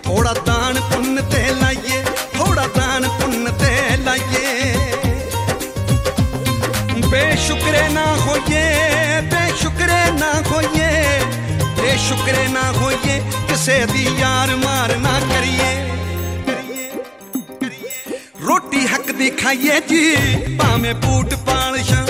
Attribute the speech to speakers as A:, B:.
A: थोड़ा दान पुण्य ते लाइए, थोड़ा दान पुण्य ते लाइए। बेशुक्रे ना होइए, बेशुक्रे ना होइए, बेशुक्रे ना होइए, किसे दी यार मार ना करिए। रोटी हक दी खाइए जी, भावें बूट पालशां,